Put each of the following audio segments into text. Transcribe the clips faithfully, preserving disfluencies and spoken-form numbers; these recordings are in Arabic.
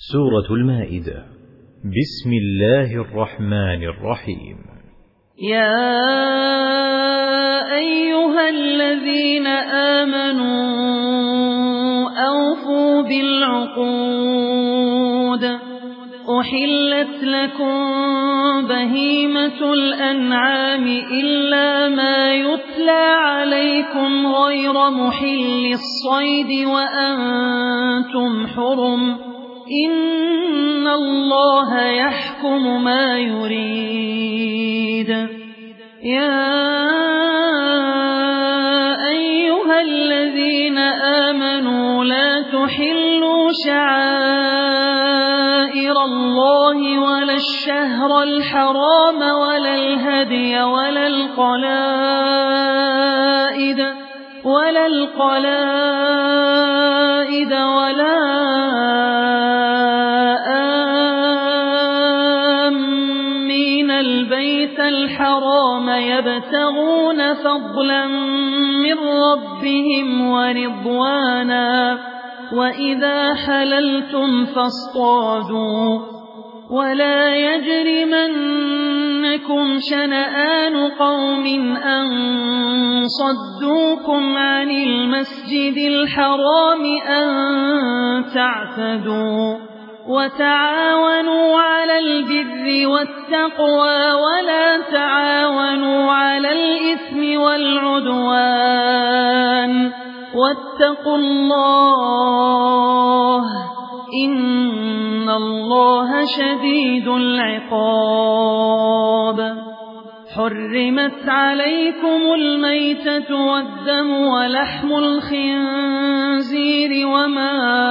سورة المائدة. بسم الله الرحمن الرحيم. يا أيها الذين آمنوا أوفوا بالعقود. أحلت لكم بهيمة الأنعام إلا ما يتلى عليكم غير محل الصيد وأنتم حرم، إن الله يحكم ما يريد. يا أيها الذين آمنوا لا تحلوا شعائر الله ولا الشهر الحرام ولا الهدي ولا القلائد ولا القلائد ولا آمين البيت الحرام يبتغون فضلا من ربهم ورضوانا، وإذا حللتم فاصطادوا، ولا يجرمنكم شنآن قوم أن صدوكم عن المسجد الحرام أن تعتدوا، وتعاونوا على البر والتقوى ولا تعاونوا على الإثم والعدوان، واتقوا الله إن الله شديد العقاب. حرمت عليكم الميتة والدم ولحم الخنزير وما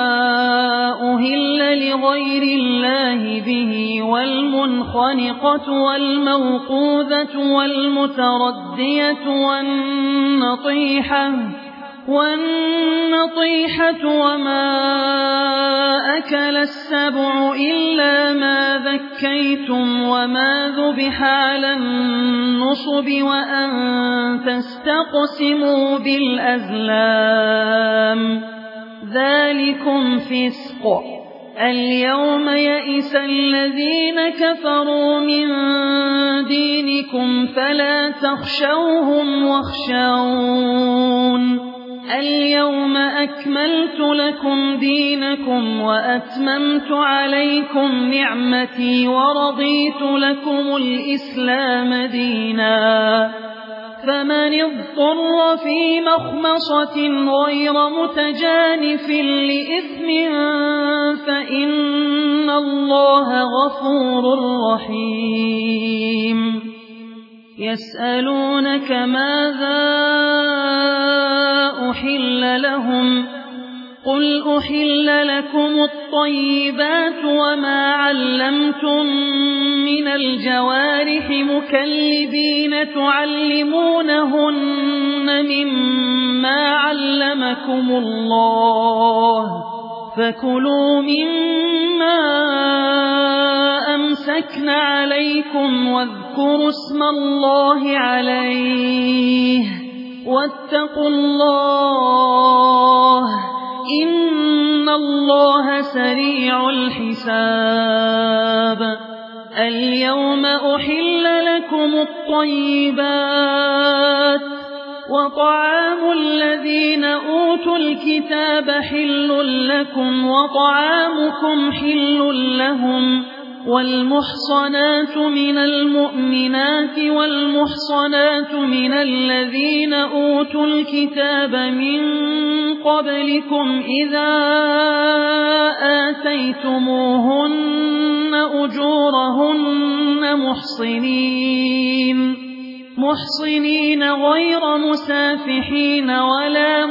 أهل لغير الله به، والمنخنقة والموقوذة والمتردية والنطيحة والنطيحة وما أكل السبع إلا ما ذكيتم وما ذبح على النصب وأن تستقسموا بالأزلام، ذلكم فسق. اليوم يئس الذين كفروا من دينكم فلا تخشوهم واخشون. اليوم أكملت لكم دينكم وأتممت عليكم نعمتي ورضيت لكم الإسلام دينا، فمن اضطر في مخمصة غير متجانف لإثم فإن الله غفور رحيم. يسألونك ماذا أحل لهم، قل أحل لكم الطيبات وما علمتم من الجوارح مكلبين تعلمونهن مما علمكم الله، فكلوا مما أمسكن عليكم واذكروا اسم الله عليه، واتقوا الله إن الله سريع الحساب. اليوم أحل لكم الطيبات، وطعام الذين أوتوا الكتاب حل لكم وطعامكم حل لهم، والمحصنات من المؤمنات والمحصنات من الذين أوتوا الكتاب من قبلكم إذا آتيتموهن أجورهن محصنين محصنين غير مسافحين ولا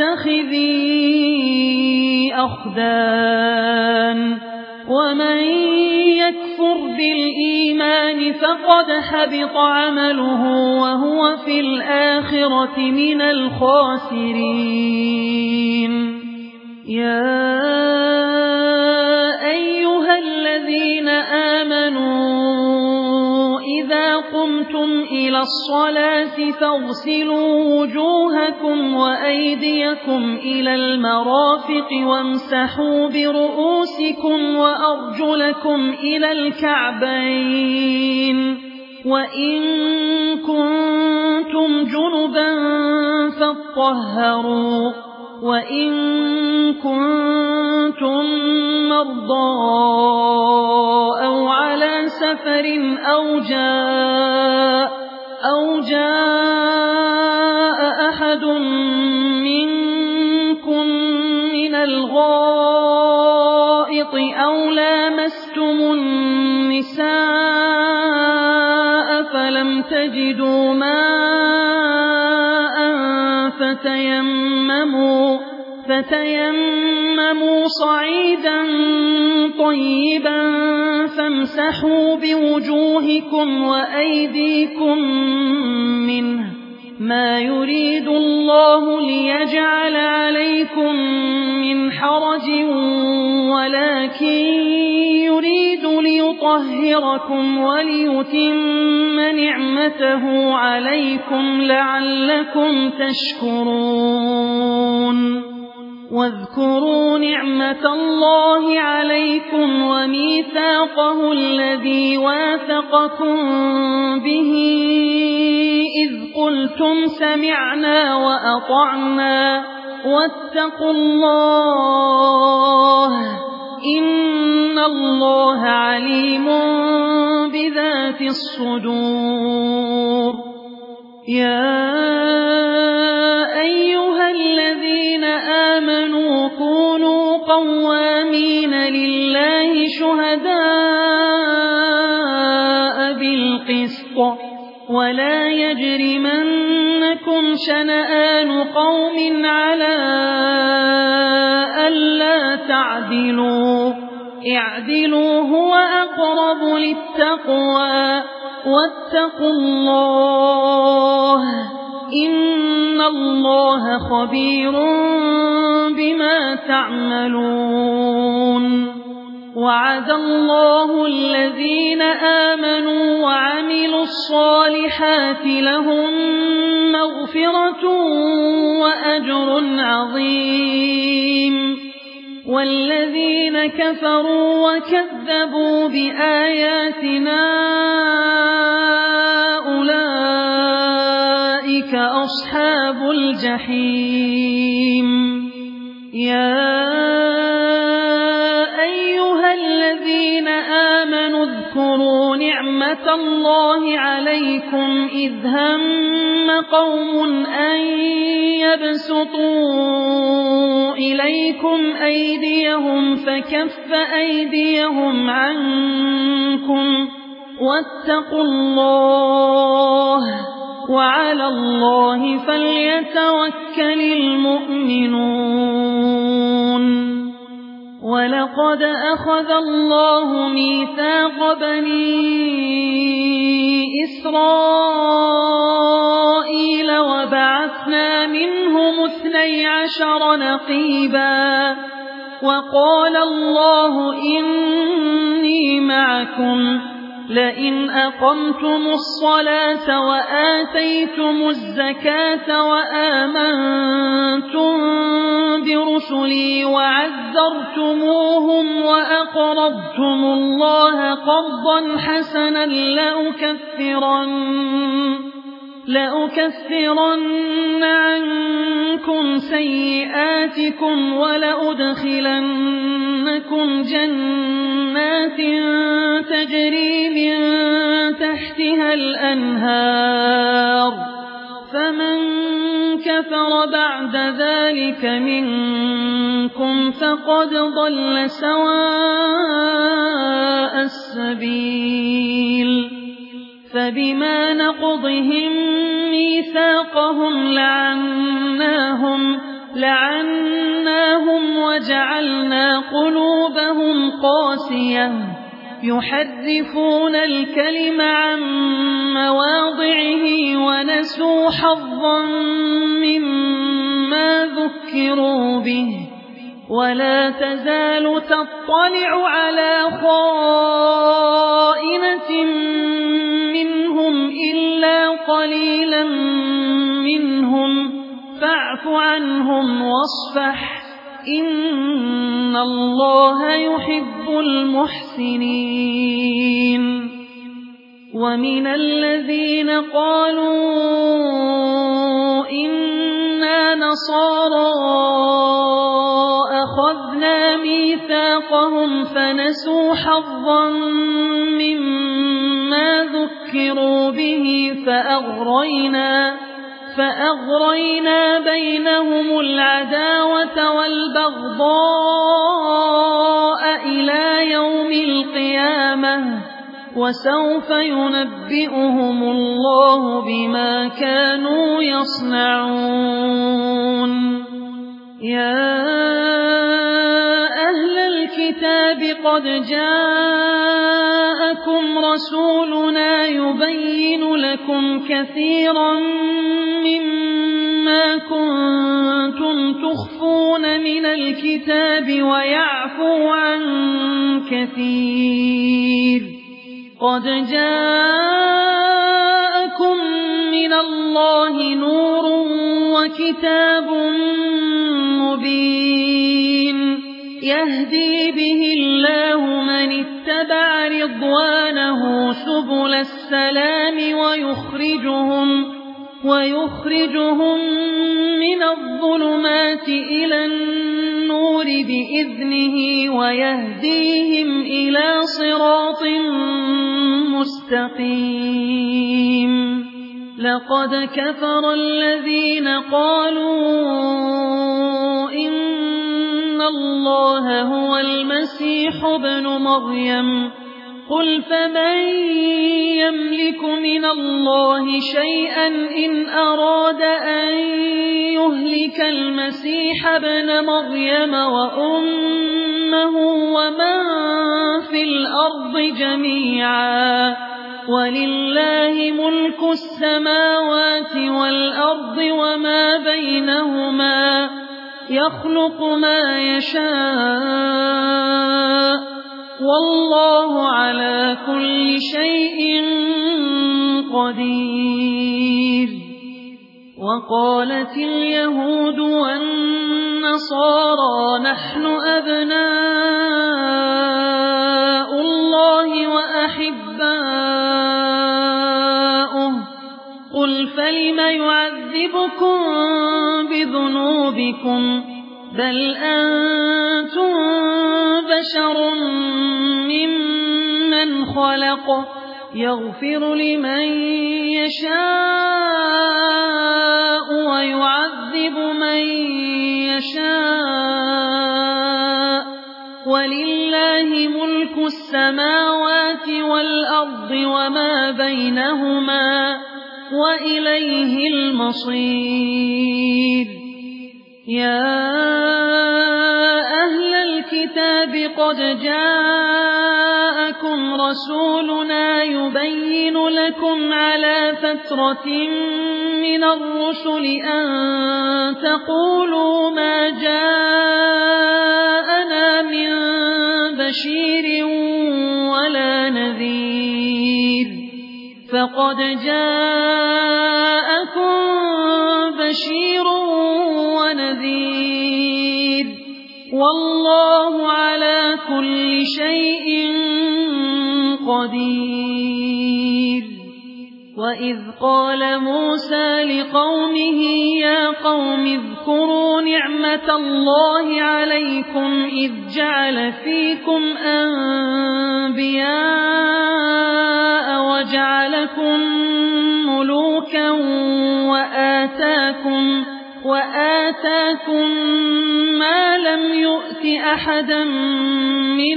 متخذي أخدان، ومن يكفر بالإيمان فقد حبط عمله وهو في الآخرة من الخاسرين. يا أيها الذين آمنوا إذا قمتم إلى الصلاة فاغسلوا وجوهكم وأيديكم إلى المرافق وامسحوا برؤوسكم وأرجلكم إلى الكعبين وإن كنتم جنبا فاطهروا وإن كنتم مرضى أو على سفر أو جاء أو جاء أحد منكم من الغائط أو لامستم النساء فلم تجدوا ماء فتيمموا فتيمموا صعيدا طيبا فامسحوا بوجوهكم وأيديكم منه ما يريد الله ليجعل عليكم من حرج ولكن يريد ليطهركم وليتم نعمته عليكم لعلكم تشكرون واذكروا نعمة الله عليكم وميثاقه الذي واثقكم به إذ قلتم سمعنا وأطعنا واتقوا الله إن الله عليم بذات الصدور يا أيها الذين آمنوا كونوا قوامين لله شهداء بالقسط ولا يجرمنكم شنآن قوم على ألا تعدلوا اعدلوا هو أقرب للتقوى واتقوا الله إن الله خبير بما تعملون وعد الله الذين آمنوا وعملوا الصالحات لهم مغفرة وأجر عظيم والذين كفروا وكذبوا بآياتنا أولئك أصحاب الجحيم يا أيها الذين آمنوا اذكروا نعمة الله عليكم إذ هم قوم أن يبسطوا إليكم أيديهم فكف أيديهم عنكم واتقوا الله وعلى الله فليتوكل المؤمنون ولقد أخذ الله ميثاق بني إسرائيل وبعثنا منهم اثني عشر نقيبا وقال الله إني معكم لئن أقمتم الصلاة وآتيتم الزكاة وآمنتم برسلي وعزرتموهم وأقرضتم الله قرضا حسنا لأكفرن لأكفرن عنكم سيئاتكم ولأدخلنكم جنات تجري من تحتها الأنهار فمن كفر بعد ذلك منكم فقد ضل سواء السبيل فبما نقضهم ميثاقهم لعناهم لعناهم وجعلنا قلوبهم قاسية يحرفون الكلم عن مواضعه ونسوا حظا مما ذكروا به ولا تزال تطلع على خائنة منهم إلا قليلا منهم فاعف عنهم واصفح إن الله يحب المحسنين ومن الذين قالوا إنا نصارى أخذنا ميثاقهم فنسوا حظا مما ذكروا به فأغرينا فأغرينا بينهم العداوة والبغضاء إلى يوم القيامة وسوف ينبئهم الله بما كانوا يصنعون يا أهل الكتاب قد جاءكم رسولنا يبين لكم كثيرا مما كنتم تخفون من الكتاب ويعفو عن كثير قد جاءكم من الله نور وكتاب مبين يهدي به الله من اتبع رضوانه سبل السلام ويخرجهم ويخرجهم من الظلمات إلى النور بإذنه ويهديهم إلى صراط مستقيم لقد كفر الذين قالوا إن الله هو المسيح ابن مريم قل فمن يملك من الله شيئا إن أراد أن يهلك المسيح ابن مريم وأمه ومن في الأرض جميعا ولله ملك السماوات والأرض وما بينهما يخلق ما يشاء والله على كل شيء قدير وقالت اليهود والنصارى نحن أبناء الله وأحباؤه قل فلم يعذبكم بذنوبكم بل أنتم بشر ممن خلق يغفر لمن يشاء ويعذب من يشاء ولله ملك السماوات والأرض وما بينهما وإليه المصير يا أهل الكتاب قد جاءكم رسولنا يبين لكم على فترة من الرسل أن تقولوا ما جاءنا من بشير ولا نذير فقد جاءكم بشير ونذير والله على كل شيء قدير وإذ قال موسى لقومه يا قوم اذكروا نعمة الله عليكم إذ جعل فيكم أنبياء وجعلكم ملوكا وآتاكم وآتاكم ما لم يؤت أحدا من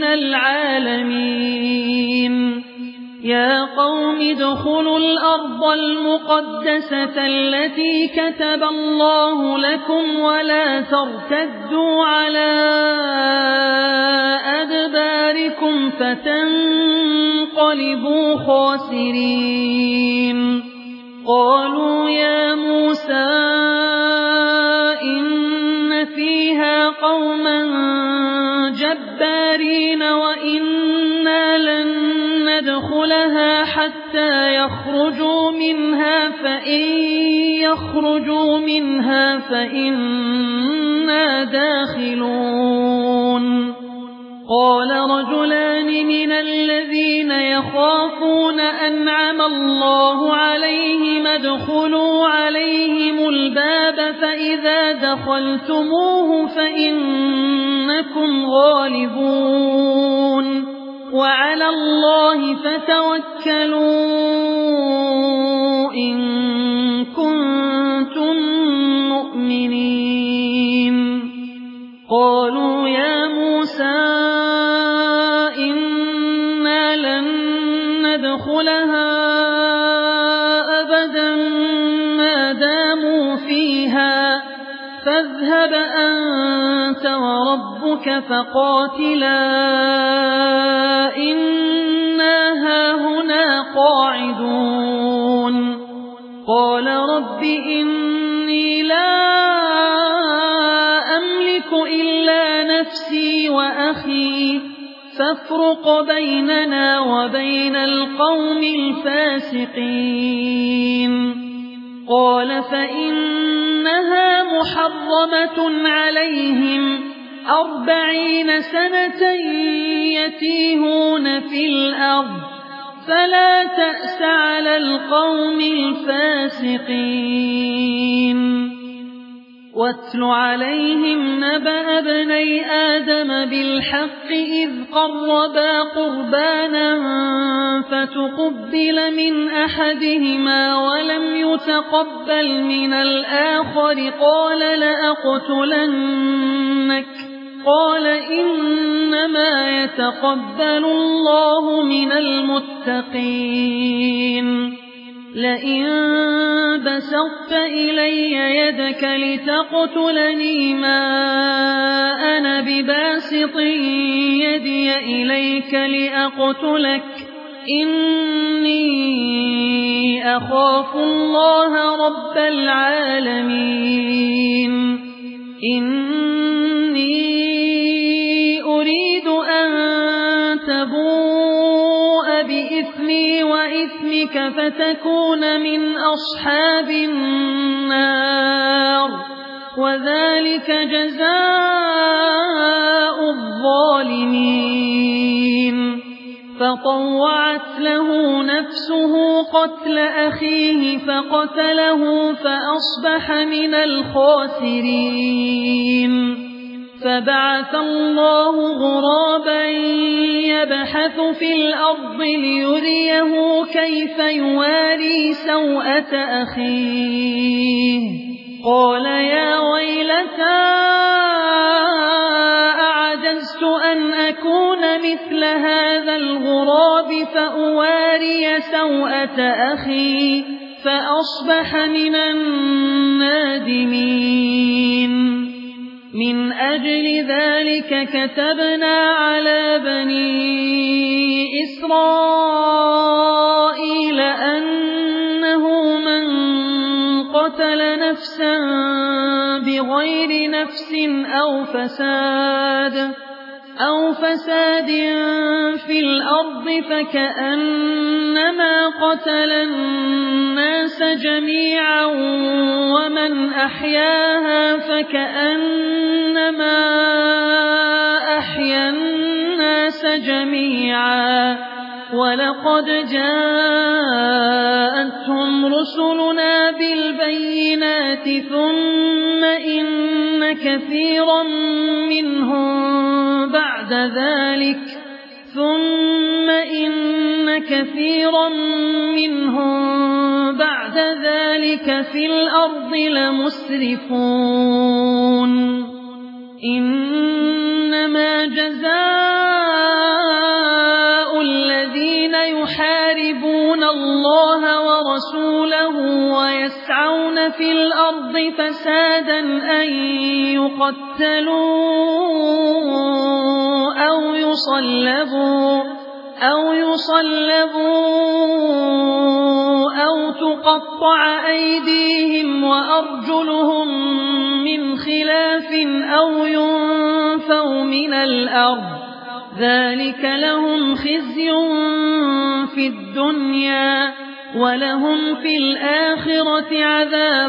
العالمين يا قوم ادخلوا الأرض المقدسة التي كتب الله لكم ولا ترتدوا على أدباركم فتنقلبوا خاسرين قالوا يا موسى إن فيها قوما جبارين وإنا لن ندخلها حتى يخرجوا منها فإن يخرجوا منها فإنا داخلون قال رجلان من الذين يخافون أنعم الله عليهم ادخلوا عليهم الباب فإذا دخلتموه فإنكم غالبون وعلى الله فتوكلوا إن كنتم مؤمنين قالوا يا موسى إنا لن ندخلها أبدا ما داموا فيها فاذهب أنت وربك فقاتلا إنا هاهنا قاعدون قال رب إني لا أملك إلا نفسي وأخي فافرق بيننا وبين القوم الفاسقين قال فإنها محرمة عليهم أربعين سنة يتيهون في الأرض فلا تأس على القوم الفاسقين واتل عليهم نبأ ابني آدم بالحق إذ قربا قربانا فتقبل من أحدهما ولم يتقبل من الآخر قال لأقتلنك قال إنما يتقبل الله من المتقين لئن بسطت إلي يدك لتقتلني ما أنا بباسط يدي إليك لأقتلك إني أخاف الله رب العالمين إني أريد أن تبوء بإثمي وإثمك فتكون من أصحاب النار وذلك جزاء الظالمين فطوعت له نفسه قتل أخيه فقتله فأصبح من الخاسرين فبعث الله غرابا يبحث في الأرض ليريه كيف يواري سوءة أخيه قال يا ويلتى أعجزت أن أكون مثل هذا الغراب فأواري سوءة أخي فأصبح من النادمين من أجل ذلك كتبنا على بني إسرائيل أنه من قتل نفسا بغير نفس أو فساد أو فساد في الأرض فكأنما قتل الناس جميعا ومن أحياها فكأنما أحيا الناس جميعا ولقد جاءتهم رسلنا بالبينات ثم إن كثيرا منهم بعد ذلك ثم إن كثيرا منهم بعد ذلك في الأرض لمسرفون إنما جزاء الذين يحاربون الله ورسوله ويسعون في الأرض فسادا أن يقتلوا أو يصلبوا أو يصلبوا أو تقطع أيديهم وأرجلهم من خلاف أو ينفوا من الأرض ذلك لهم خزي في الدنيا ولهم في الآخرة عذاب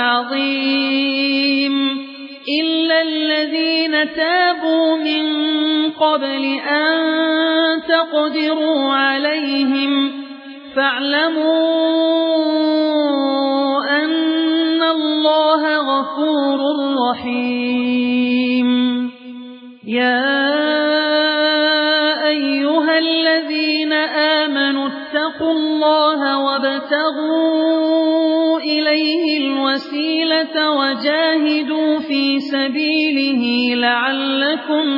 عظيم إلا الذين تابوا من قبل أن تقدروا عليهم فاعلموا أن الله غفور رحيم يا أيها الذين آمنوا اتقوا الله وابتغوا إليه الوسيلة وجاهدوا في سبيله لعلكم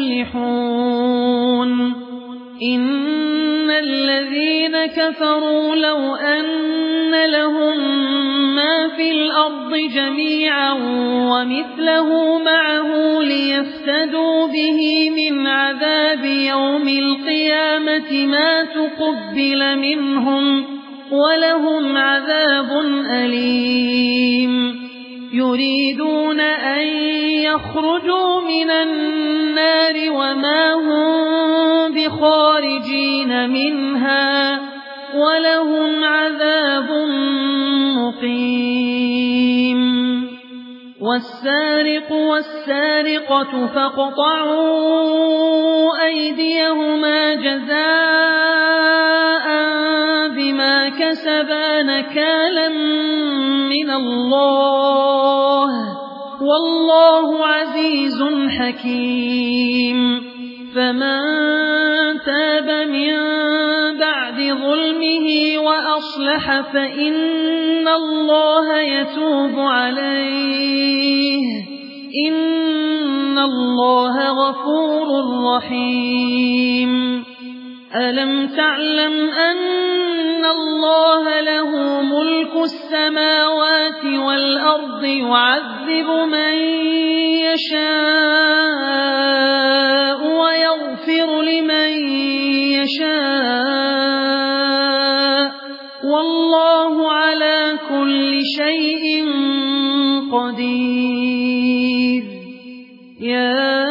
تفلحون إن الذين كفروا لو أن لهم ما في الأرض جميعا ومثله معه ليفتدوا به من عذاب يوم القيامة ما تقبل منهم ولهم عذاب أليم يريدون أن يخرجوا من النار وما هم بخارجين منها ولهم عذاب مقيم والسارق والسارقة فاقطعوا أيديهما جزاء بما كسبا نكالا من الله والله عزيز حكيم فمن تاب من بعد ظلمه وأصلح فإن الله يتوب عليه إن الله غفور رحيم ألم تعلم أن الله له ملك السماوات والأرض يعذب من يشاء ويغفر لمن يشاء والله على كل شيء قدير يا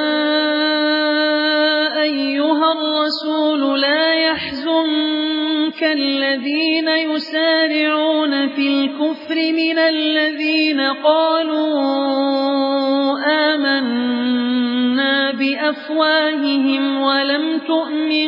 أيها الرسول لا يحزنك الذين يسارعون في الكفر من الذين قالوا آمنا بأفواههم ولم تؤمن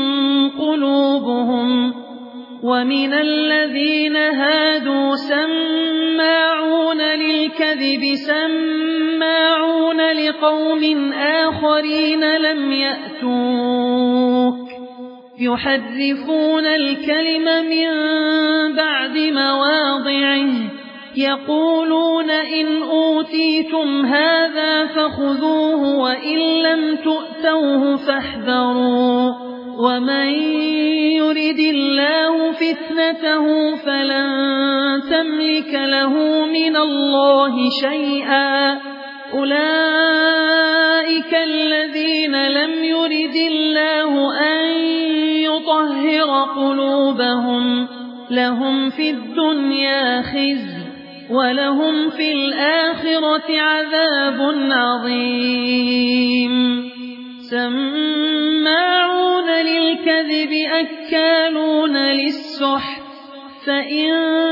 قلوبهم ومن الذين هادوا سماعون للكذب سماعون لقوم آخرين لم يأتوك يحرفون الكلم من بعد مواضعه يقولون إن أوتيتم هذا فخذوه وإن لم تؤتوه فاحذروا ومن يرد الله فتنته فلن تملك له من الله شيئا أولئك الذين لم يرد الله أن يطهر قلوبهم لهم في الدنيا خزي ولهم في الآخرة عذاب عظيم سماعون للكذب أكالون للسحت فإن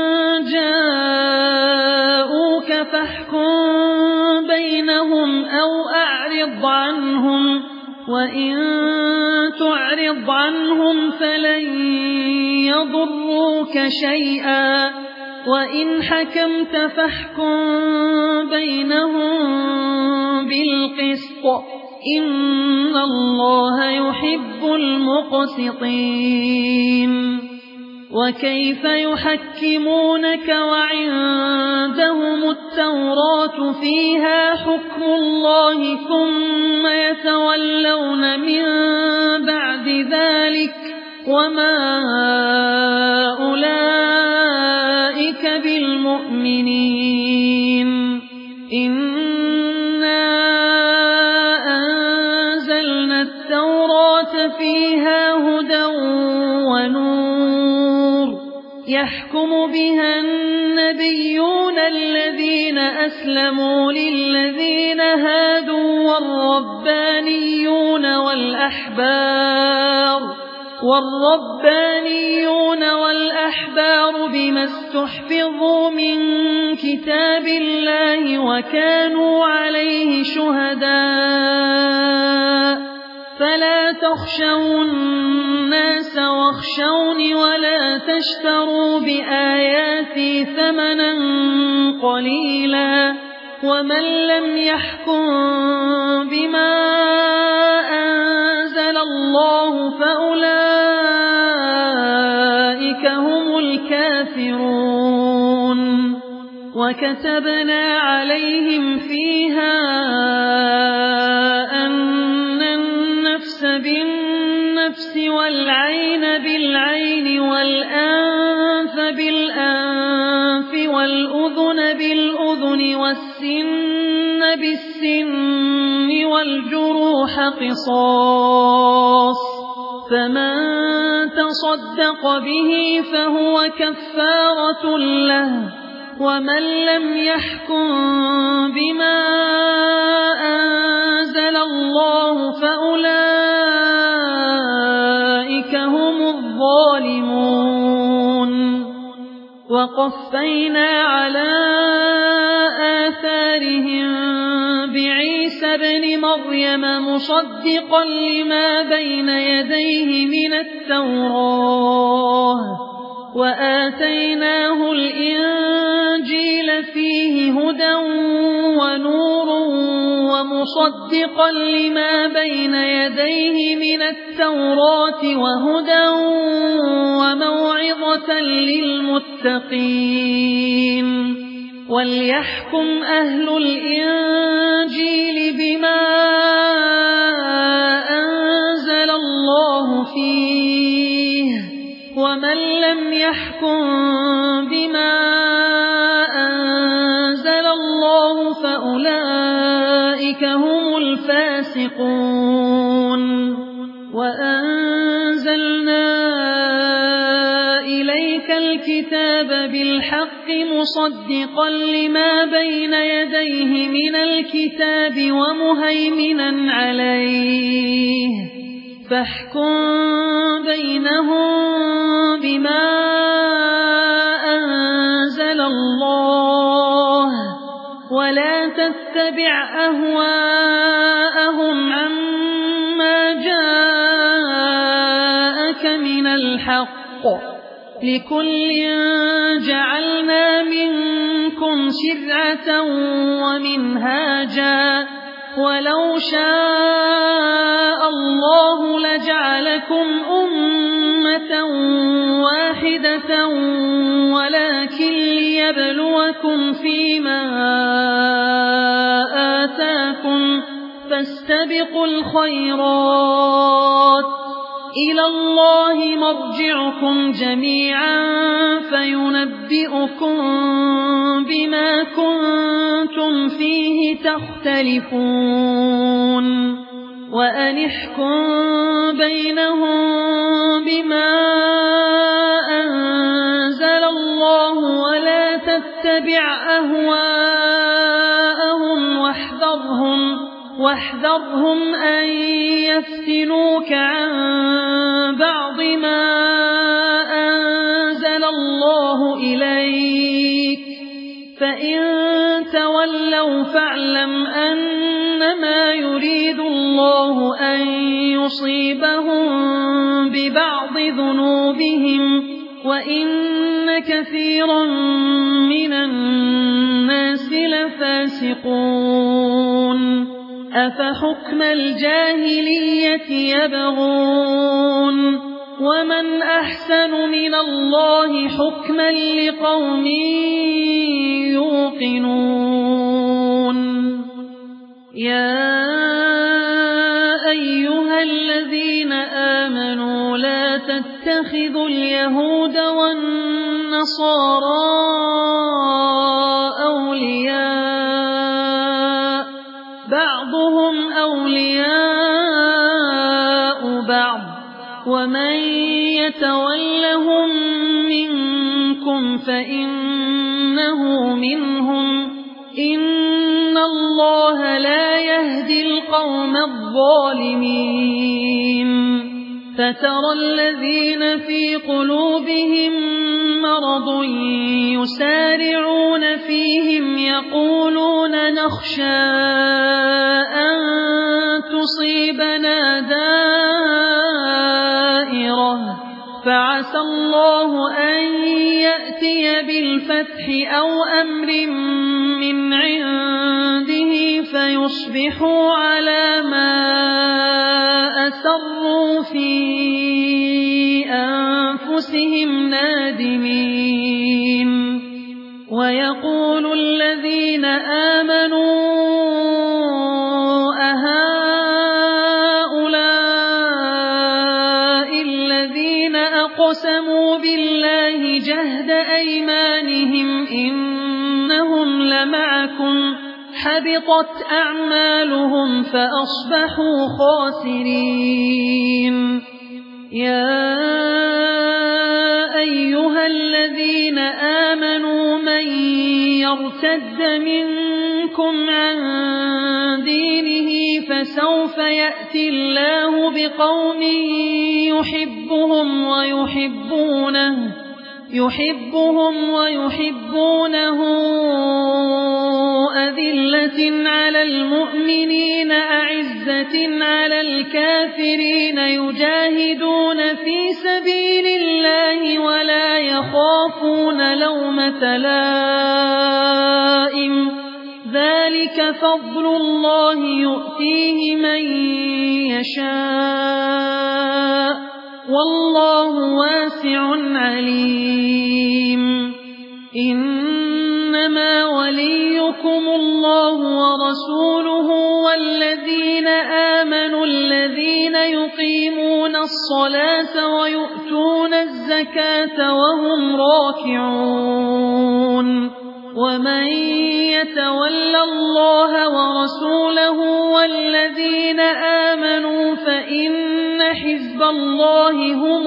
جاءوك فاحكم بينهم أو أعرض عنهم وإن تعرض عنهم فلن يضروك شيئا وإن حكمت فاحكم بينهم بالقسط إن الله يحب المقسطين وكيف يحكمونك وعندهم التوراة فيها حكم الله ثم يتولون من بعد ذلك وما أولئك بالمؤمنين إنا أنزلنا التوراة فيها هدى ونور يحكم بها النبيون الذين أسلموا للذين هادوا والربانيون والأحبار والربانيون والأحبار بما استحفظوا من كتاب الله وكانوا عليه شهداء فلا تخشوا الناس واخشوني ولا تشتروا بآياتي ثمنا قليلا ومن لم يحكم بما أنزل الله فأولئك هم الكافرون وكتبنا عليهم فيها أن النفس بالنفس والعين بالعين والأنف بالأنف والأذن بالأذن والسن بالسن والجروح قصاص فمن تصدق به فهو كفارة له ومن لم يحكم بما أنزل الله فأولئك هم الظالمون وقفينا على آثارهم بعيسى ابن مريم مصدقا لما بين يديه من التوراة وآتيناه الإنجيل فيه هدى ونور ومصدقا لما بين يديه من التوراة وهدى وموعظة للمتقين وليحكم أهل الإنجيل بما أنزل الله فيه ومن لم يحكم بما أنزل الله فأولئك هم الفاسقون وأنزلنا إليك الكتاب بالحق مصدقا لما بين يديه من الكتاب ومهيمنا عليه فاحكم بينهم بما أنزل الله ولا تتبع أهواءهم عما جاءك من الحق لكل جعلنا منكم شرعة ومنهاجا ولو شاء الله لجعلكم أمة واحدة ولكن ليبلوكم فيما آتاكم فاستبقوا الخيرات إلى الله مرجعكم جميعا فينبئكم بما كنتم فيه تختلفون وأن احكم بينهم بما أنزل الله ولا تتبع أهواءهم واحذرهم واحذرهم أن يفتنوك عن بعض ما أنزل الله إليك فإن تولوا فاعلم أنما يريد الله أن يصيبهم ببعض ذنوبهم وإن كثيرا من الناس لفاسقون أفحكم الجاهلية يبغون ومن أحسن من الله حكما لقوم يوقنون يا أيها الذين آمنوا لا تتخذوا اليهود والنصارى أولياء بعضهم أولياء بعض ومن يتولهم منكم فإنه منهم إن الله لا يهدي القوم الظالمين فترى الذين في قلوبهم مرض يسارعون فيهم يقولون نخشى أن تصيبنا دائرة فعسى الله أن يأتي بالفتح أو أمر من عنده فيصبحوا على ما أسروا في أنفسهم نادمين ويقول الذين آمنوا أهؤلاء الذين أقسموا بالله جهد أيمانهم إنهم لمعكم حبطت أعمالهم فأصبحوا خاسرين يا أيها الذين آمنوا من يرتد منكم عن دينه فسوف يأتي الله بقوم يحبهم ويحبونه يحبهم ويحبونه أذلة على المؤمنين أعزة على الكافرين يجاهدون في سبيل الله ولا يخافون لومة لائم ذلك فضل الله يؤتيه من يشاء والله واسع عليم إنما وليكم الله ورسوله والذين آمنوا الذين يقيمون الصلاة ويؤتون الزكاة وهم راكعون ومن يتول الله ورسوله والذين آمنوا فإن حزب الله هم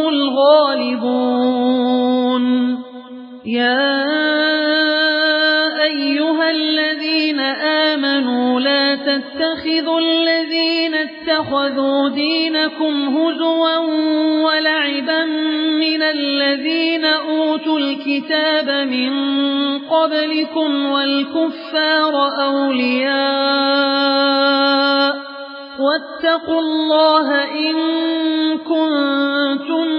الغالبون يا أيها الذين آمنوا لا تتخذوا الذين اتخذوا دينكم هزوا ولعبا من الذين أوتوا الكتاب من قبلكم والكفار أولياء واتقوا الله إن كنتم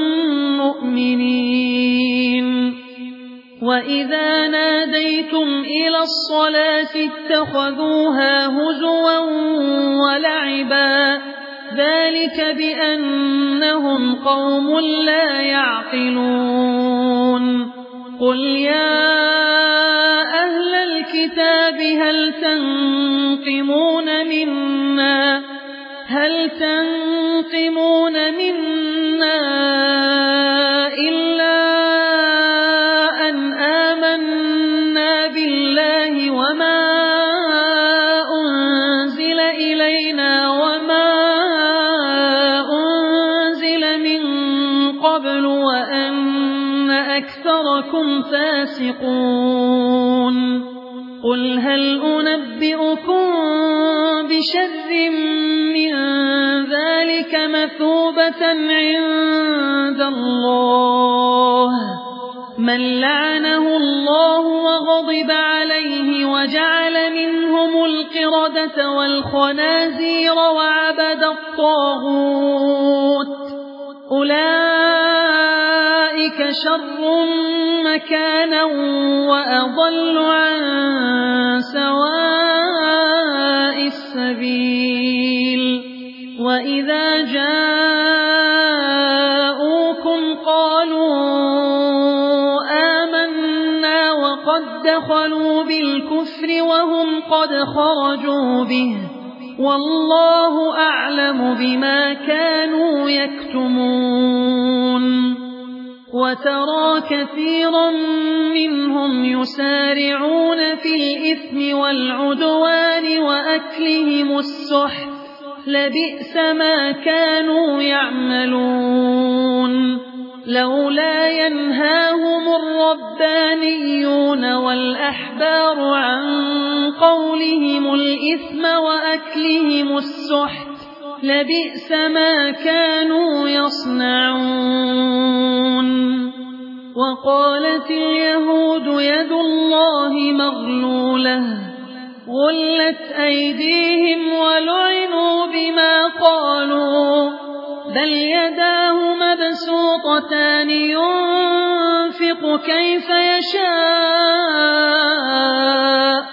مؤمنين وإذا ناديتم إلى الصلاة اتخذوها هزوا ولعبا ذلك بأنهم قوم لا يعقلون قل يا أهل الكتاب هل تنقمون منا هل تنقمون منا إلا أن آمنا بالله وما أنزل إلينا وما أنزل من قبل وأن أكثركم فاسقون قل هل أنبئكم بشر من ذلك مثوبة عند الله من لعنه الله وغضب عليه وجعل منهم القردة والخنازير وعبد الطاغوت أولئك شر مكانا وأضل عن سواء السبيل وإذا جاءوكم قالوا آمنا وقد دخلوا بالكفر وهم قد خرجوا به والله أعلم بما كانوا يكتمون وترى كثيرا منهم يسارعون في الإثم والعدوان وأكلهم السحت لبئس ما كانوا يعملون لولا ينهاهم الربانيون والأحبار عن قولهم الإثم وأكلهم السحت لبئس ما كانوا يصنعون وقالت اليهود يد الله مغلولة غلت أيديهم ولعنوا بما قالوا بل يداه مبسوطتان ينفق كيف يشاء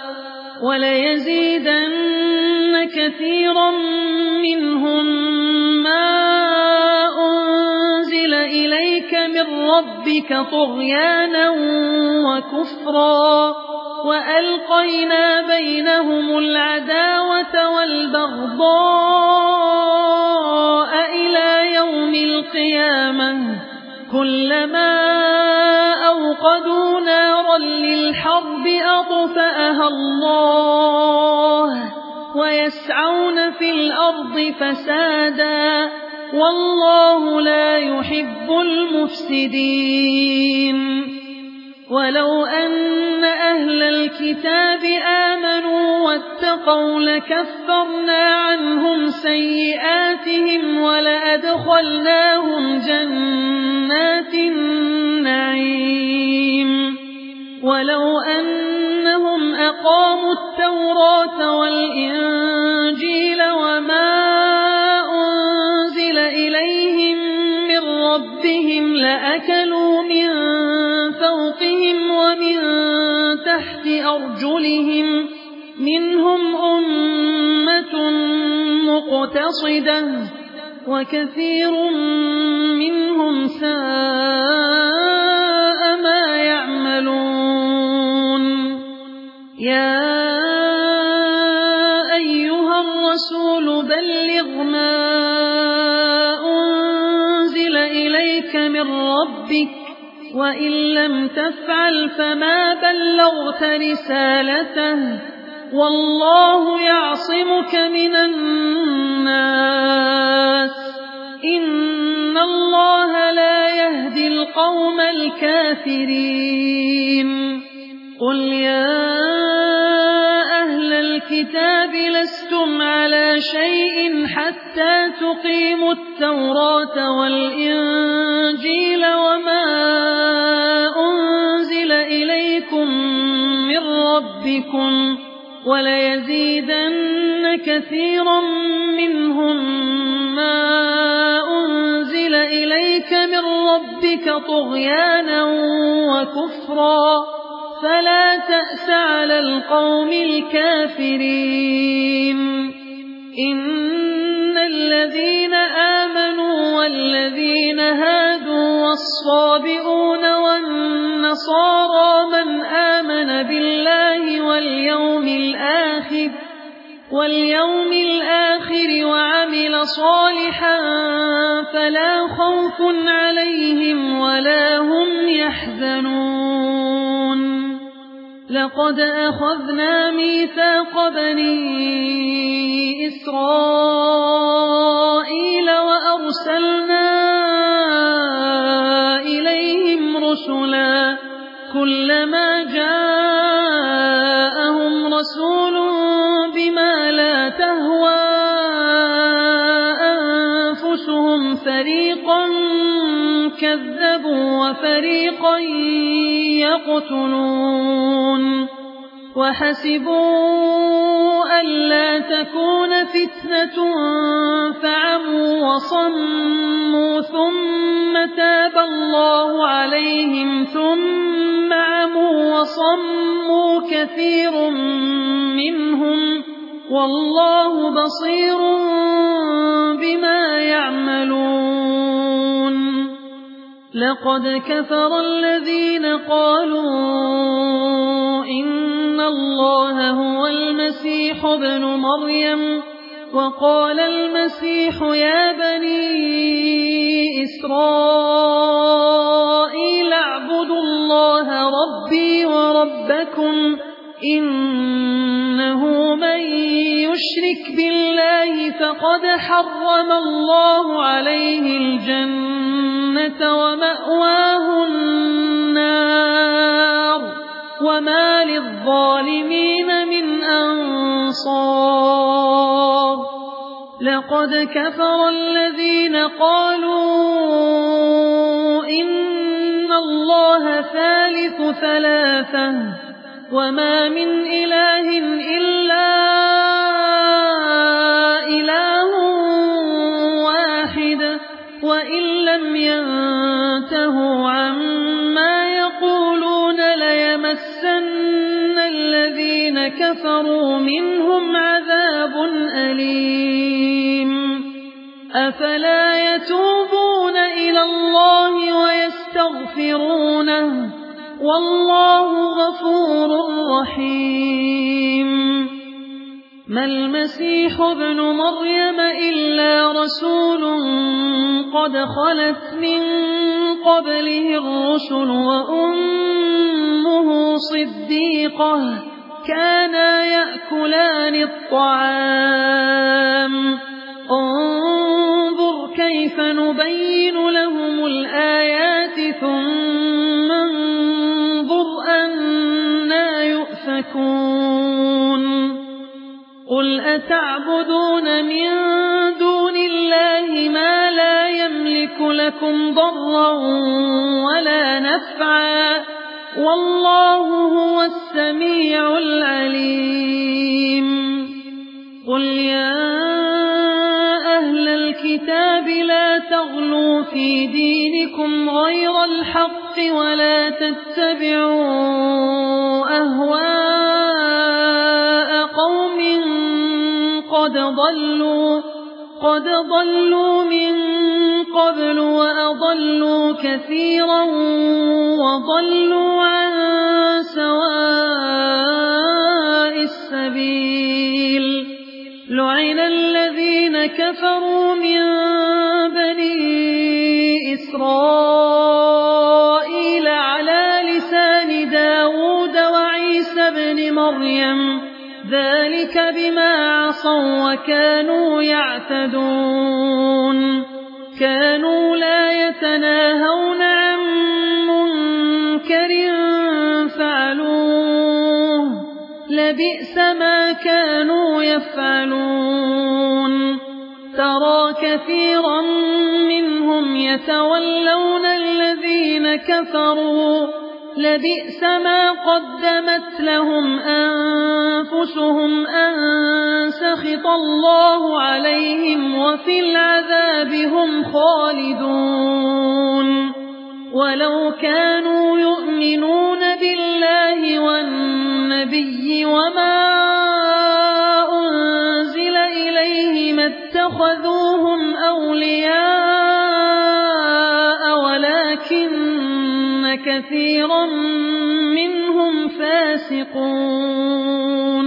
وليزيدن كثيرا منهم ما أنزل إليك من ربك طغيانا وكفرا وألقينا بينهم العداوة والبغضاء إلى يوم القيامة كلما أوقدوا نارا للحرب أطفأها الله ويسعون في الأرض فسادا والله لا يحب المفسدين ولو أن أهل الكتاب آمنوا واتقوا لكفرنا عنهم سيئاتهم ولأدخلناهم جنات النعيم ولو أنهم أقاموا التوراة والإنجيل وما أنزل إليهم من ربهم لأكلوا من فوقهم ومن تحت أرجلهم منهم أمة مقتصدة وكثير منهم ساء ما يعملون يا أيها الرسول بلغ ما أنزل إليك من ربك وإن لم تفعل فما بلغت رسالته والله يعصمك من الناس إن الله لا يهدي القوم الكافرين قل يا أهل الكتاب لستم على شيء حتى تقيموا التوراة والإنجيل وما أنزل إليكم من ربكم وليزيدن كثيرا منهم ما أنزل إليك من ربك طغيانا وكفرا فلا تأس على القوم الكافرين إن الذين آمنوا والذين هادوا والصابئون والنصارى من آمن بالله واليوم الآخر واليوم الآخر وعمل صالحا فلا خوف عليهم ولا هم يحزنون لقد أخذنا ميثاق بني إسرائيل وأرسلنا إليهم رسلا كلما جاءهم رسول بما لا تهوى أنفسهم فريقا كذبوا وفريقا يقتلون وحسبوا ألا تكون فتنة فعموا وصموا ثم تاب الله عليهم ثم عموا وصموا كثير منهم والله بصير بما يعملون لقد كفر الذين قالوا إن الله هو المسيح ابن مريم وقال المسيح يا بني إسرائيل اعبدوا الله ربي وربكم إنه من يشرك بالله فقد حرم الله عليه الجنة ومأواه النار وما للظالمين من أنصار لقد كفر الذين قالوا إن الله ثالث ثلاثة وما من إله إلا إله واحد وإن لم ينتهوا عما يقولون ليمسن الذين كفروا منهم عذاب أليم أفلا يتوبون إلى الله ويستغفرونه والله غفور رحيم ما المسيح ابن مريم إلا رسول قد خلت من قبله الرسل وأمه صديقة كانا يأكلان الطعام انظر كيف نبين لهم الآيات ثم انظر أنا يؤفكون قل أتعبدون من دون الله ما لا يملك لكم ضرا ولا نفعا والله هو السميع العليم قل يا أهل الكتاب لا تغلوا في دينكم غير الحق ولا تتبعوا أهواء قوم قد ضلوا قد ضلوا من قبل وأضلوا كثيرا وضلوا عن سواء السبيل لعن الذين كفروا من بني إسرائيل على لسان داود وعيسى بن مريم ذلك بما عصوا وكانوا يعتدون كانوا لا يتناهون عن منكر فعلوه لبئس ما كانوا يفعلون ترى كثيرا منهم يتولون الذين كفروا لبئس ما قدمت لهم أنفسهم أن سخط الله عليهم وفي العذاب هم خالدون ولو كانوا يؤمنون بالله والنبي وما أنزل إليه ما اتخذوهم أولياء ولكن كثيرا منهم فاسقون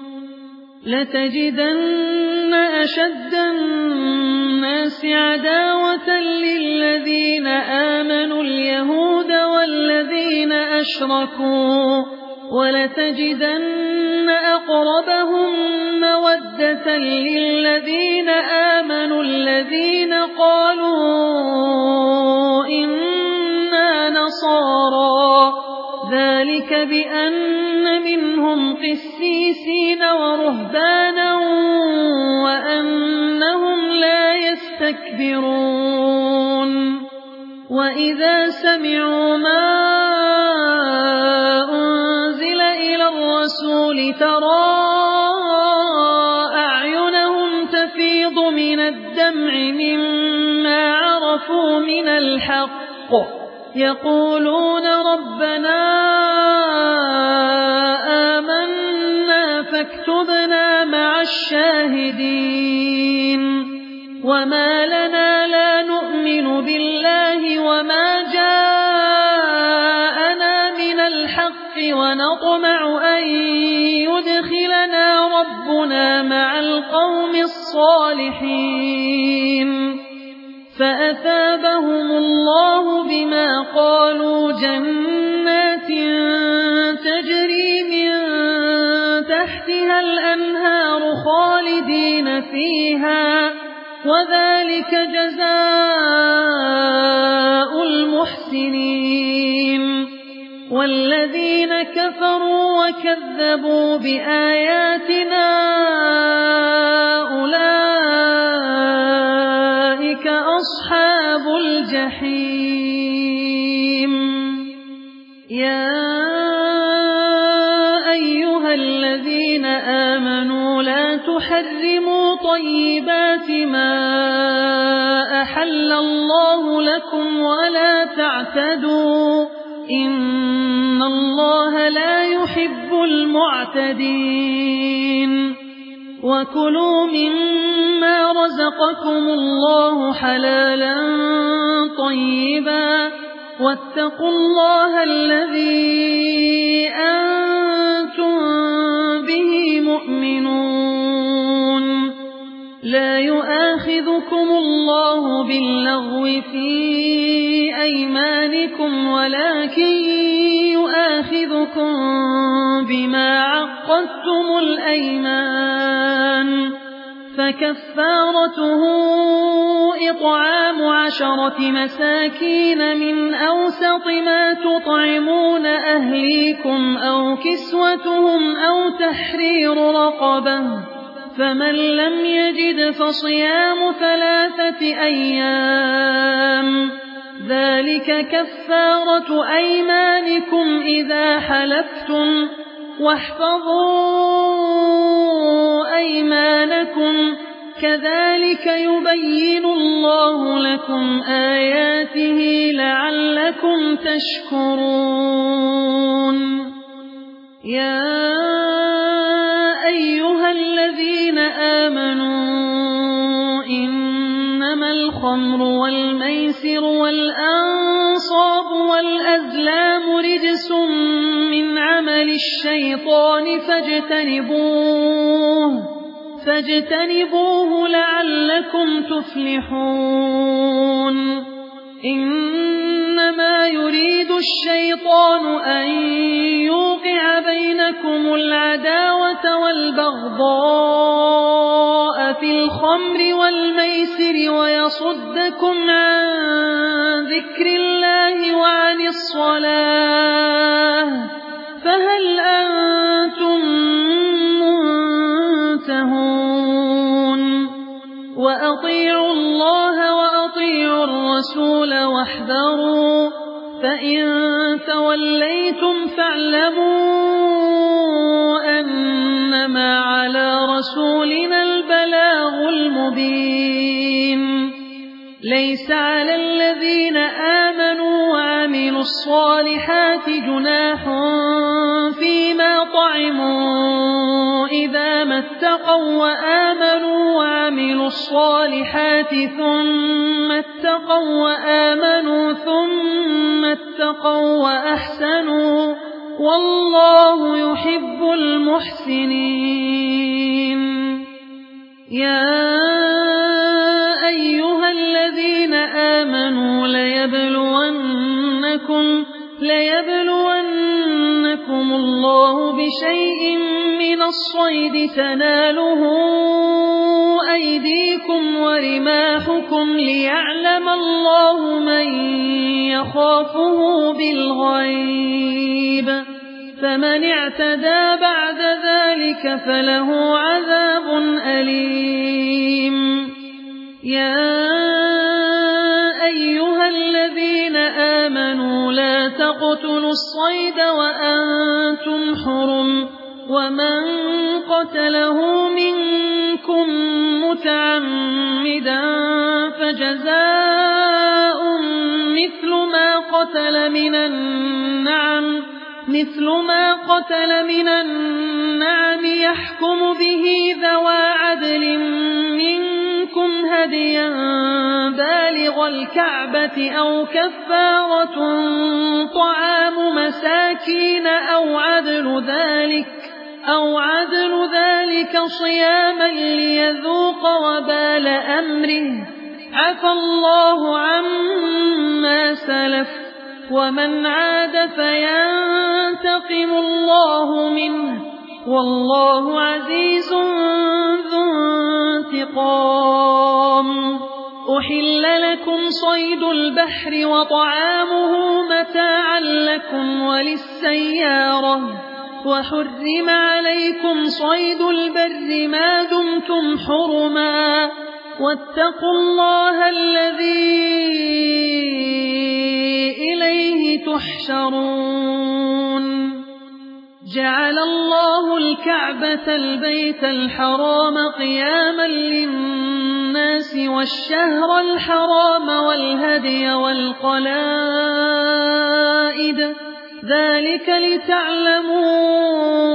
لتجدن أشد الناس عداوة للذين آمنوا اليهود والذين أشركوا ولتجدن أقربهم مودة للذين آمنوا الذين قالوا إنا نصارى ذلك بأن منهم قسيسين ورهبانا وأنهم لا يستكبرون وإذا سمعوا ما أنزل إلى الرسول ترى أعينهم تفيض من الدمع مما عرفوا من الحق يقولون ربنا آمنا فاكتبنا مع الشاهدين وما لنا لا نؤمن بالله وما جاءنا من الحق ونطمع أن يدخلنا ربنا مع القوم الصالحين فأثابهم الله بما قالوا جنات تجري من تحتها الأنهار خالدين فيها وذلك جزاء المحسنين والذين كفروا وكذبوا بآياتنا أولئك أصحاب الجحيم يا أيها الذين آمنوا لا تحرموا طيبات ما أحل الله لكم ولا تعتدوا إن الله لا يحب المعتدين وكلوا مما رزقكم الله حلالا طيبا واتقوا الله الذي أنتم به مؤمنون لا يؤاخذكم الله باللغو في أيمانكم ولكن يؤاخذكم بما عقدتم الأيمان فكفارته إطعام عشرة مساكين من أوسط ما تطعمون أهليكم أو كسوتهم أو تحرير رقبة فمن لم يجد فصيام ثلاثة أيام ذلك كفارة أيمانكم إذا حلفتم واحفظوا أيمانكم كذلك يبين الله لكم آياته لعلكم تشكرون يا أيها الذين آمنوا إنما الخمر والميسر والأنصاب والأزلام رجس من عمل الشيطان فاجتنبوه فاجتنبوه لعلكم تفلحون إنما يريد الشيطان أن يوقع بينكم العداوة والبغضاء في الخمر والميسر ويصدكم عن ذكر الله وعن الصلاة فهل أنتم منتهون وأطيعوا الله وأطيعوا الرسول واحذروا فإن توليتم فاعلموا أنما على رسولنا البلاغ المبين ليس على الذين آمنوا وعملوا الصالحات جناح فيما طعموا إذا ما اتقوا وآمنوا وعملوا الصالحات ثم اتقوا وآمنوا ثم اتقوا وأحسنوا والله يحب المحسنين يا أيها الذين آمنوا ليبلونكم ليبلونكم الله بشيء من الصيد تناله أيديكم ورماحكم ليعلم الله من يخافه بالغيب فمن اعتدى بعد ذلك فله عذاب أليم يا أيها الذين آمنوا لا تقتلوا الصيد وأنتم حرم ومن قتله منكم متعمدا فجزاء مثل ما قتل من النعم مثل ما قتل من النعم يحكم به ذوى عدل منكم هديا بالغ الكعبة أو كفارة طعام مساكين أو عدل ذلك أو عدل ذلك صياما ليذوق وبال أمره عفى الله عما سلف ومن عاد فينتقم الله منه والله عزيز ذو انتقام أحل لكم صيد البحر وطعامه متاعا لكم وللسيارة وحرم عليكم صيد البر ما دمتم حرما واتقوا الله الذي إليه تحشرون جعل الله الكعبة البيت الحرام قياما للناس والشهر الحرام والهدي والقلائد ذلك لتعلموا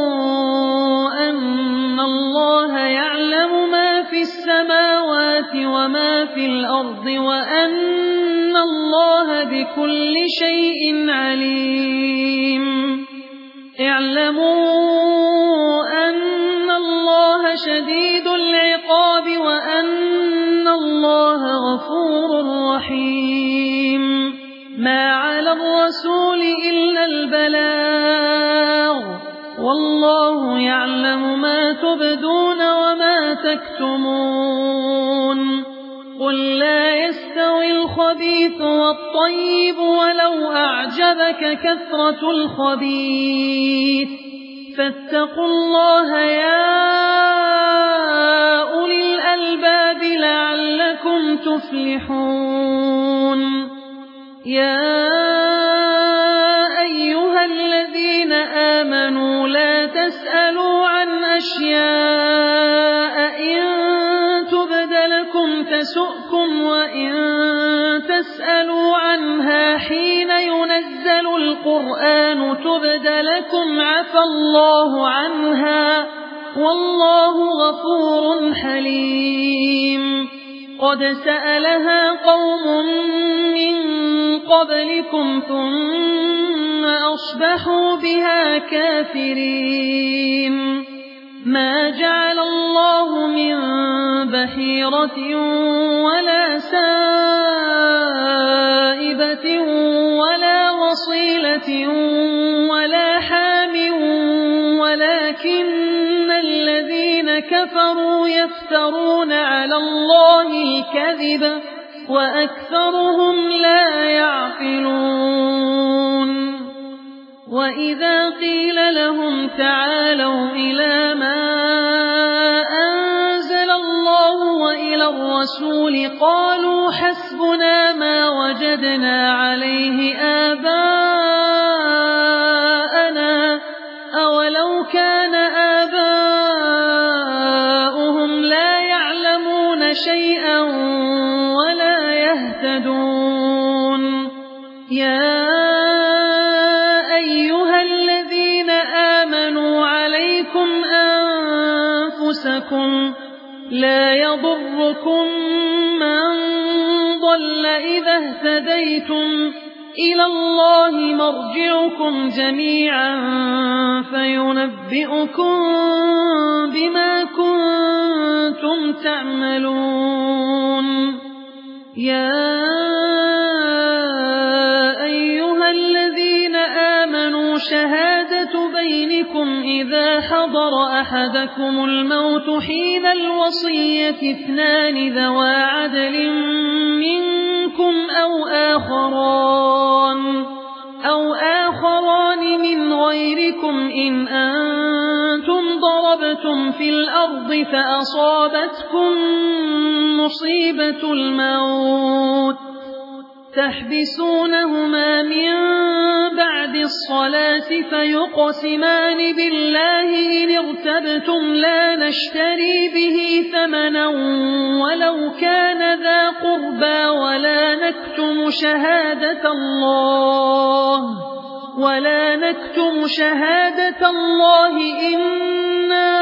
أن الله يعلم ما في السماوات وما في الأرض وأن الله بكل شيء عليم اعلموا أن الله شديد العقاب وأن الله غفور رحيم ما على الرسول إلا البلاغ والله يعلم ما تبدون وما تكتمون قل لا يستوي الخبيث والطيب ولو أعجبك كثرة الخبيث فاتقوا الله يا أولي الألباب لعلكم تفلحون يا أيها الذين آمنوا لا تسألوا عن أشياء إن تبد لكم تسؤكم وإن تسألوا عنها حين ينزل القرآن تبد لكم عفى الله عنها والله غفور حليم قد سألها قوم من قبلكم ثم أصبحوا بها كافرين ما جعل الله من بحيرة ولا سائبة ولا وصيلة ولا حام ولكن الذين كفروا يفترون على الله الكذب وأكثرهم لا يعقلون وإذا قيل لهم تعالوا إلى ما أنزل الله وإلى الرسول قالوا حسبنا ما وجدنا عليه آباءنا أولو كان آباؤهم لا يعلمون شيئا ولا يهتدون يا أيها الذين آمنوا عليكم أنفسكم لا يضركم من ضل إذا اهتديتم إلى الله مرجعكم جميعا فينبئكم بما كنتم تعملون يا أيها الذين آمنوا شهادة بينكم إذا حضر أحدكم الموت حين الوصية اثنان ذوى عدل منكم أو آخران أو آخران من غيركم إن أنتم ضربتم في الأرض فأصابتكم مصيبة الموت تحبسونهما من بعد الصلاة فيقسمان بالله إن ارتبتم لا نشتري به ثمنا ولو كان ذا قربى ولا نكتم شهادة الله ولا نكتم شهادة الله إنا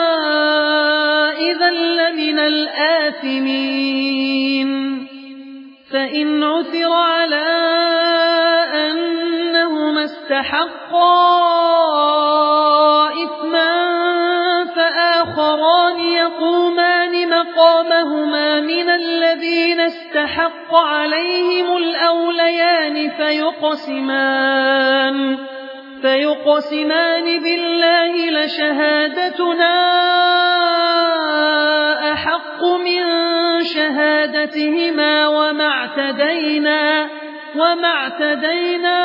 إذا لمن الآثمين فإن عثر على أنهما استحقا إثما فآخران يقومان مقامهما من الذين استحق عليهم الأوليان فيقسمان فيقسمان بالله لشهادتنا أحق أحق من شهادتهما وما اعتدينا وما اعتدينا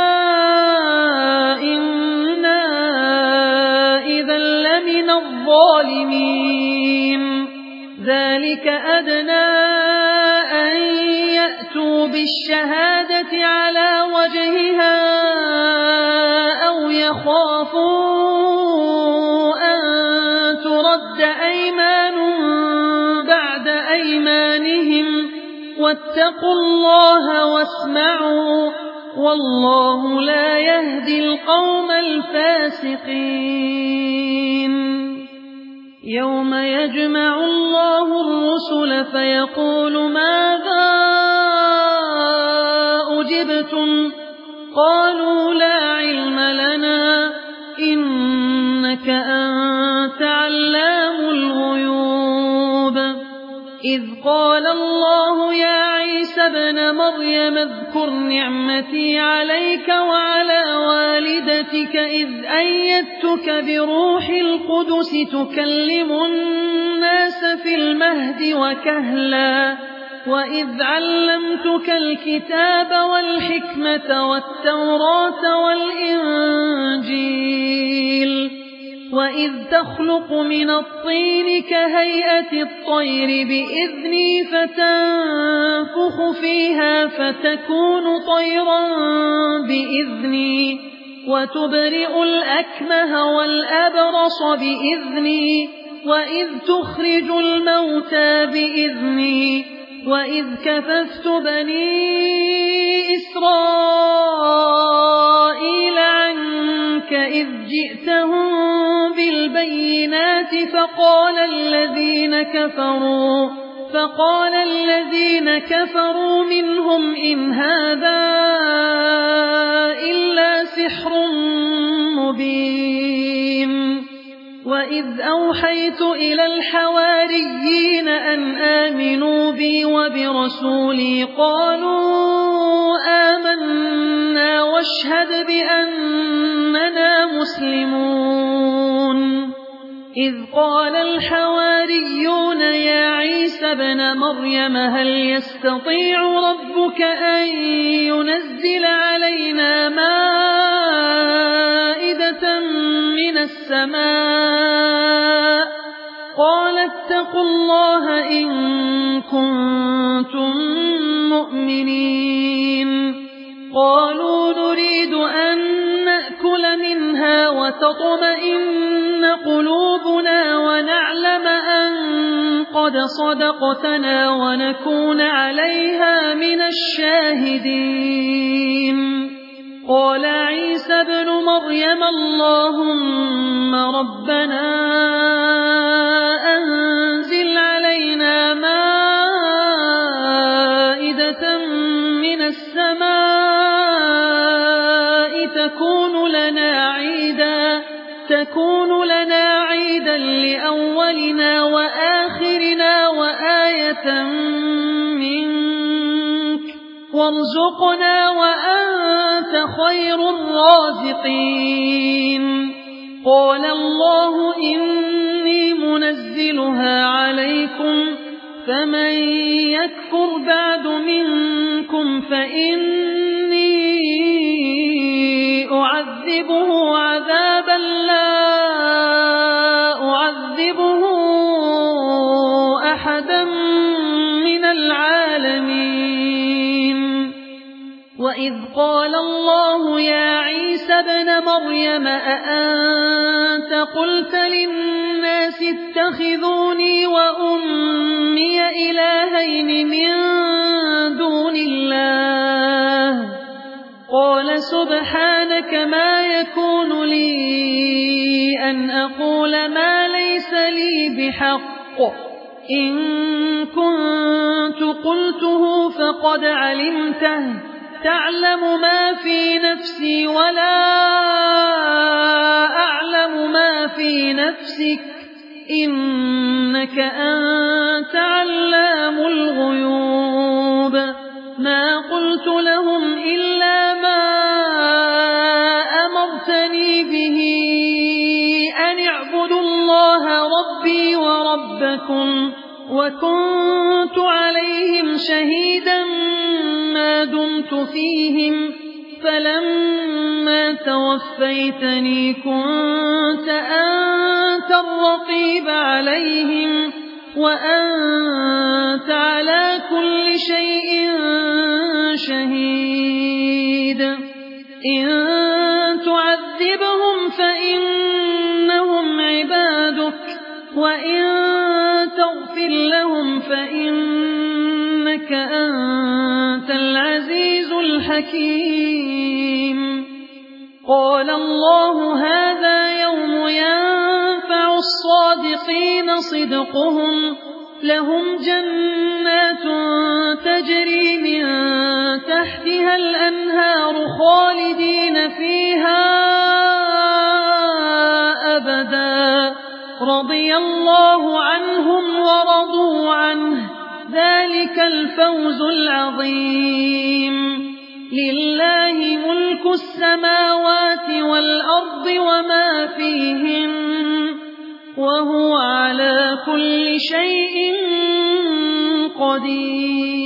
إنا إذا لمن الظالمين ذلك أدنى أن يأتوا بالشهادة على وجهها أو يخافوا أن ترد أيمان بعد أيمانهم واتقوا الله واسمعوا والله لا يهدي القوم الفاسقين يوم يجمع الله الرسل فيقول ماذا أجبتم قالوا لا علم لنا إنك أنت علام الغيوب إذ قال الله يا عيسى ابن مريم اذكر نعمتي عليك وعلى والدتك إذ أيدتك بروح القدس تكلم الناس في المهد وكهلا وإذ علمتك الكتاب والحكمة والتوراة والإنجيل وإذ تخلق من الطين كهيئة الطير بإذني فتنفخ فيها فتكون طيرا بإذني وتبرئ الأكمه والأبرص بإذني وإذ تخرج الموتى بإذني وإذ كففت بني إسرائيل عنك إذ جئتهم بالبينات فقال الذين كفروا فقال الذين كفروا منهم إن هذا إلا سحر مبين وإذ أوحيت إلى الحواريين أن آمنوا بي وبرسولي قالوا آمنا واشهد بأننا مسلمون إذ قال الحواريون يا عيسى ابن مريم هل يستطيع ربك أن ينزل علينا مائدة من السماء قال اتقوا الله إن كنتم مؤمنين قالوا نريد أن نأكل منها وتطمئن قلوبنا ونعلم أن قد صدقتنا ونكون عليها من الشاهدين قال عيسى ابن مريم اللهم ربنا أنزل علينا مائدة من السماء تكون لنا عيدا تكون لنا عيدا لأولنا وآخرنا وآية منك وارزقنا وأنت خير الرازقين قال الله إني منزلها عليكم فمن يكفر بعد منكم فإني أعذبه عذابا لا أعذبه أحدا من العالمين وإذ قال الله يا عيسى ابن مريم أأنت قلت للناس اتخذوني وأمي إلهين من دون الله قال سبحانك ما يكون لي أن أقول ما ليس لي بحق إن كنت قلته فقد علمته تعلم ما في نفسي ولا أعلم ما في نفسك إنك أنت علام الغيوب ما قلت لهم إلا ما أمرتني به أن اعبدوا الله ربي وربكم وكنت عليهم شهيدا ما دمت فيهم فلما توفيتني كنت أنت الرقيب عليهم وأنت على كل شيء شهيد إن تعذبهم فإنهم عبادك وإن تغفر لهم فإنك أنت العزيز الحكيم قال الله هذا يوم ينفع الصادقين صدقهم لهم جنات تجري من تحتها الأنهار خالدين فيها أبدا رضي الله عنهم ورضوا عنه ذلك الفوز العظيم لله ملك السماوات والأرض وما فيهن وهو على كل شيء قدير